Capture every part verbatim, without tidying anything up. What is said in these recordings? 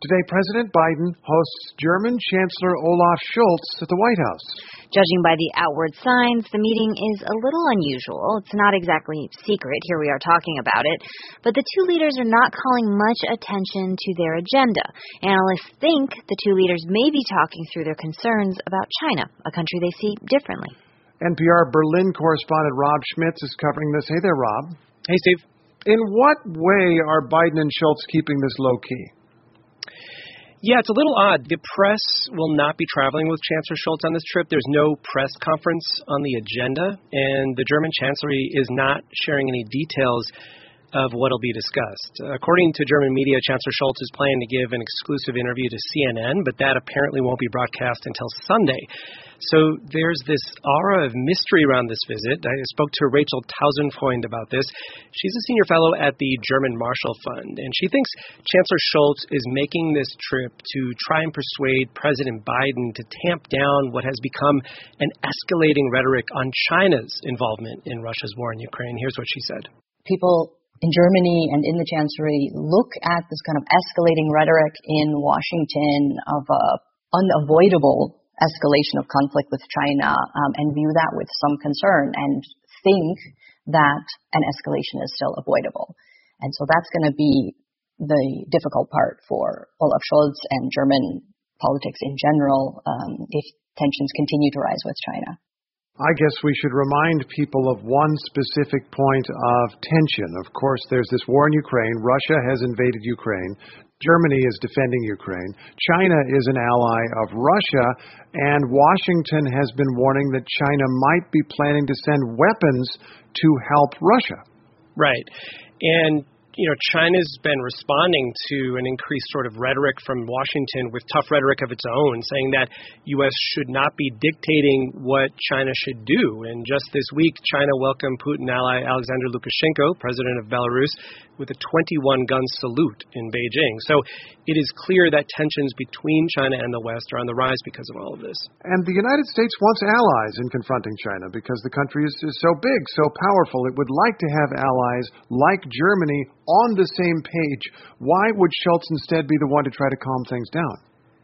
Today, President Biden hosts German Chancellor Olaf Scholz at the White House. Judging by the outward signs, the meeting is a little unusual. It's not exactly secret. Here we are talking about it. But the two leaders are not calling much attention to their agenda. Analysts think the two leaders may be talking through their concerns about China, a country they see differently. N P R Berlin correspondent Rob Schmitz is covering this. Hey there, Rob. Hey, Steve. In what way are Biden and Scholz keeping this low-key? Yeah, it's a little odd. The press will not be traveling with Chancellor Scholz on this trip. There's no press conference on the agenda, and the German Chancellery is not sharing any details of what will be discussed. According to German media, Chancellor Scholz is planning to give an exclusive interview to C N N, but that apparently won't be broadcast until Sunday. So there's this aura of mystery around this visit. I spoke to Rachel Tausenfreund about this. She's a senior fellow at the German Marshall Fund, and she thinks Chancellor Scholz is making this trip to try and persuade President Biden to tamp down what has become an escalating rhetoric on China's involvement in Russia's war in Ukraine. Here's what she said. People in Germany and in the Chancellery look at this kind of escalating rhetoric in Washington of a unavoidable escalation of conflict with China um, and view that with some concern and think that an escalation is still avoidable. And so that's going to be the difficult part for Olaf Scholz and German politics in general um, if tensions continue to rise with China. I guess we should remind people of one specific point of tension. Of course, there's this war in Ukraine. Russia has invaded Ukraine. Germany is defending Ukraine. China is an ally of Russia, and Washington has been warning that China might be planning to send weapons to help Russia. Right. And you know, China's been responding to an increased sort of rhetoric from Washington with tough rhetoric of its own, saying that U S should not be dictating what China should do. And just this week, China welcomed Putin ally Alexander Lukashenko, president of Belarus, with a twenty-one gun salute in Beijing. So it is clear that tensions between China and the West are on the rise because of all of this. And the United States wants allies in confronting China because the country is, is so big, so powerful. It would like to have allies like Germany on the same page. Why would Scholz instead be the one to try to calm things down?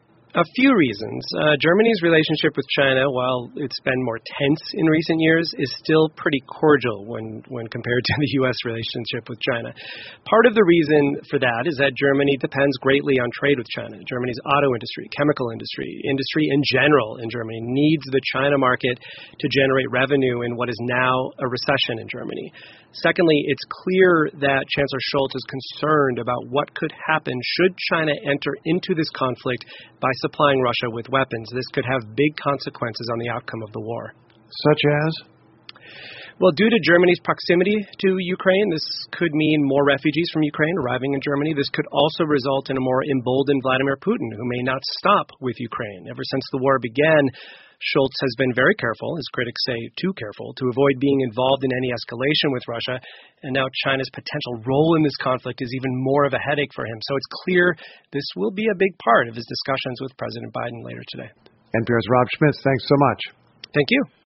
A few reasons. Uh, Germany's relationship with China, while it's been more tense in recent years, is still pretty cordial when, when compared to the U S relationship with China. Part of the reason for that is that Germany depends greatly on trade with China. Germany's auto industry, chemical industry, industry in general in Germany needs the China market to generate revenue in what is now a recession in Germany. Secondly, it's clear that Chancellor Scholz is concerned about what could happen should China enter into this conflict by supplying Russia with weapons. This could have big consequences on the outcome of the war. Such as? Well, due to Germany's proximity to Ukraine, this could mean more refugees from Ukraine arriving in Germany. This could also result in a more emboldened Vladimir Putin, who may not stop with Ukraine. Ever since the war began, Scholz has been very careful, as critics say too careful, to avoid being involved in any escalation with Russia. And now China's potential role in this conflict is even more of a headache for him. So it's clear this will be a big part of his discussions with President Biden later today. N P R's Rob Schmitz, thanks so much. Thank you.